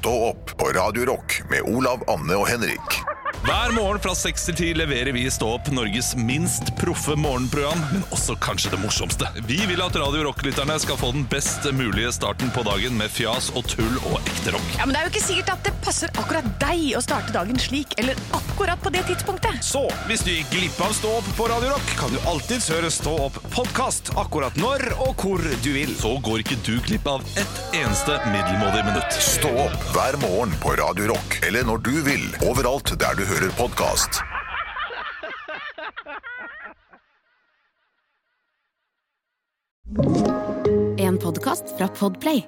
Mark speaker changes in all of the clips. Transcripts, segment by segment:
Speaker 1: Stå opp på Radio Rock med Olav, Anne og Henrik.
Speaker 2: Hver morgen fra 6 til 10 leverer vi i Stå opp Norges minst proffe morgenprogram, men også kanskje det morsomste. Vi vil at Radio Rock-lytterne skal få den best mulige starten på dagen med fjas og tull og ekte rock.
Speaker 3: Ja, men det er jo ikke sikkert at det passer akkurat deg å starte dagen slik, eller akkurat på det tidspunktet.
Speaker 4: Så, hvis du gikk glipp av Stå opp på Radio Rock, kan du alltid høre Stå opp podcast akkurat når og hvor du vil.
Speaker 2: Så går ikke du glipp av et eneste middelmådig minutt.
Speaker 1: Stå opp hver morgen på Radio Rock, eller når du vil, overalt der du hører podcast.
Speaker 5: En podcast fra Podplay.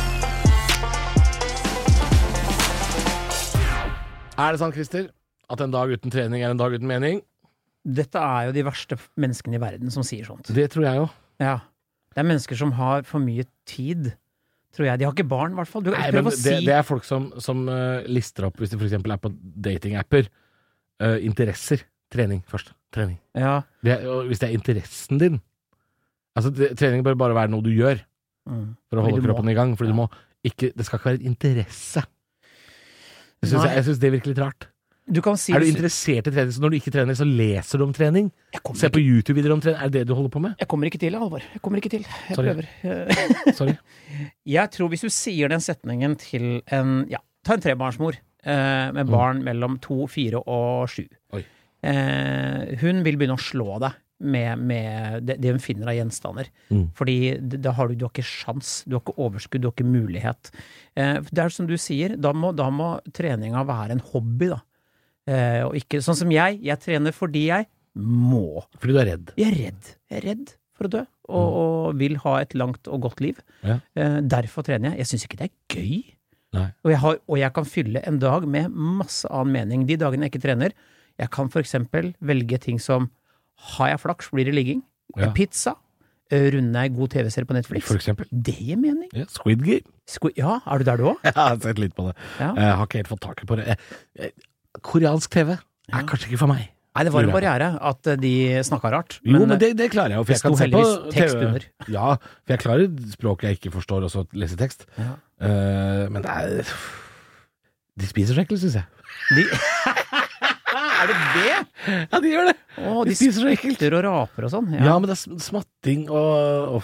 Speaker 6: Er det sant, Christer, at en dag uten trening er en dag uten mening?
Speaker 7: Dette er jo de verste menneskene i verden som sier sånt.
Speaker 6: Det tror jeg jo.
Speaker 7: Ja. Det er mennesker som har for mye tid, tror jeg. De har ikke barn, i hvert fall.
Speaker 6: Nei, men det er folk som lister opp, hvis de for eksempel er på datingapper, interesser. Trening først. Trening.
Speaker 7: Ja.
Speaker 6: Hvis det er interessen din. Altså, trening bør bare være noe du gjør for å holde kroppen i gang. Fordi du må ikke, det skal ikke være en interesse. Jeg synes det virker litt rart.
Speaker 7: Du kan si,
Speaker 6: er du interessert i trening? Så når du ikke trener, så leser du om trening? Se på YouTube-videoer om trening. Er det du holder på med?
Speaker 7: Jeg kommer ikke til, Halvor. Jeg kommer ikke til. Jeg prøver.
Speaker 6: Sorry.
Speaker 7: Jeg tror hvis du sier den setningen til ta en trebarnsmor med barn mellom 2, 4 og 7.
Speaker 6: Oi.
Speaker 7: Hun vil begynne å slå deg med det hun finner av gjenstander. Fordi da har du har ikke sjans, du har ikke overskudd, du har ikke mulighet. Det er som du sier, da må treninga være en hobby da. Og ikke sånn som jeg trener fordi jeg må.
Speaker 6: Fordi du er redd?
Speaker 7: Jeg er redd for å dø, og vil ha et langt og godt liv.
Speaker 6: Ja.
Speaker 7: Derfor trener jeg. Jeg synes ikke det er gøy.
Speaker 6: Nei.
Speaker 7: Og jeg kan fylle en dag med masse annen mening. De dagene jeg ikke trener, jeg kan for eksempel velge ting som, har jeg flaks, blir det ligging, pizza, runde en god TV-serie på Netflix.
Speaker 6: For eksempel.
Speaker 7: Det gir mening.
Speaker 6: Ja, Squid Game.
Speaker 7: Ja, er du der du også?
Speaker 6: Jeg har sett litt på det.
Speaker 7: Ja.
Speaker 6: Jeg har ikke helt fått taket på det. Koreansk TV er kanskje ikke for meg.
Speaker 7: Nei, det var en barriere at de snakket rart.
Speaker 6: Jo, men det klarer jeg jo, for jeg kan se på
Speaker 7: tekst under.
Speaker 6: Ja, for jeg klarer språk jeg ikke forstår, og så lese tekst.
Speaker 7: Ja.
Speaker 6: Men det er... De spiser så ekkelt, synes jeg.
Speaker 7: Er det det?
Speaker 6: Ja, de gjør det.
Speaker 7: De spiser så ekkelt. Og raper og sånn.
Speaker 6: Ja, men det er smatting og...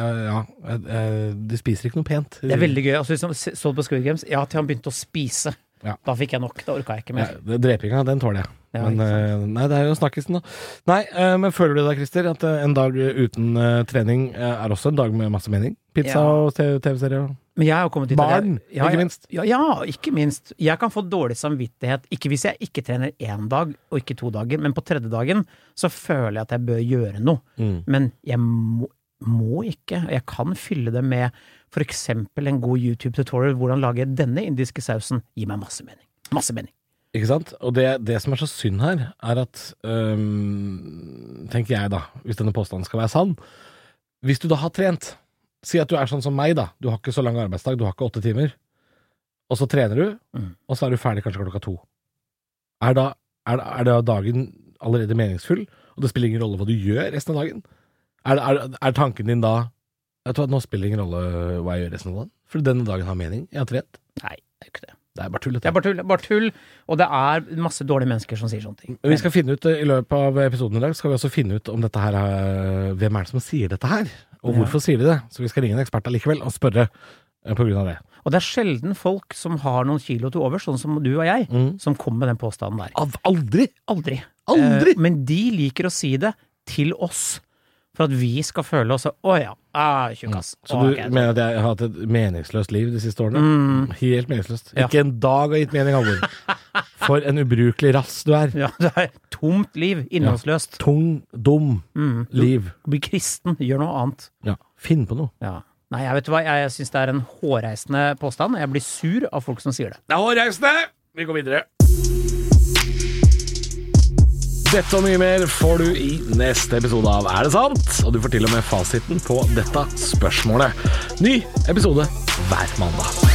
Speaker 6: De spiser ikke noe pent.
Speaker 7: Det er veldig gøy. Altså, hvis du så på Squid Games, til han begynte å spise. Ja. Da fikk jeg nok, da orket jeg ikke mer.
Speaker 6: Drepinga, den tåler jeg. Men nei, det er jo snakkisen da. Nei, men føler du da, Christer, at en dag uten trening er også en dag med masse mening? Pizza og TV-serier?
Speaker 7: Men jeg har kommet til
Speaker 6: barn, ikke minst.
Speaker 7: Ja, ikke minst. Jeg kan få dårlig samvittighet, ikke hvis jeg ikke trener 1 dag og ikke 2 dager, men på 3. dagen så føler jeg at jeg bør gjøre noe. Men jeg må ikke. Jeg kan fylle det med for eksempel en god YouTube-tutorial, hvordan lage denne indiske sausen, gir meg masse mening. Masse mening.
Speaker 6: Ikke sant? Og det som er så synd her, er at, tenker jeg da, hvis denne påstanden skal være sann, hvis du da har trent, si at du er sånn som meg da, du har ikke så lang arbeidsdag, du har ikke 8 timer, og så trener du, og så er du ferdig kanskje klokka 2. Er da dagen allerede meningsfull, og det spiller ingen rolle hva du gjør resten av dagen? Er tanken din da, jeg tror at nå spiller ingen rolle hva jeg gjør resten av dagen, for denne dagen har mening, jeg har trent?
Speaker 7: Nei, det er ikke det.
Speaker 6: Det er bare tull.
Speaker 7: Det er bare tull, og det er masse dårlige mennesker som sier sånne ting.
Speaker 6: Vi skal finne ut, i løpet av episoden i dag, skal vi også finne ut om dette her hvem er det som sier dette her, og hvorfor sier de det? Så vi skal ringe en ekspert allikevel og spørre på grunn av det.
Speaker 7: Og det er sjelden folk som har noen kilo til over, sånn som du og jeg, som kommer med den påstanden der.
Speaker 6: Aldri?
Speaker 7: Aldri! Men de liker å si det til oss, for at vi skal føle oss tjukkass.
Speaker 6: Så du mener at jeg har hatt et meningsløst liv de siste årene? Helt meningsløst. Ja. Ikke en dag har gitt mening, Halvor. For en ubrukelig rass du er.
Speaker 7: Ja, det er tomt liv, innholdsløst.
Speaker 6: Ja. Dum liv.
Speaker 7: Du blir kristen, gjør noe annet.
Speaker 6: Ja, finn på noe.
Speaker 7: Ja. Nei, jeg vet hva, jeg synes det er en hårreisende påstand. Jeg blir sur av folk som sier det.
Speaker 6: Det er hårreisende! Vi går videre. Dette og mye mer får du i neste episode av Er det sant? Og du får til og med fasiten på dette spørsmålet. Ny episode hver mandag.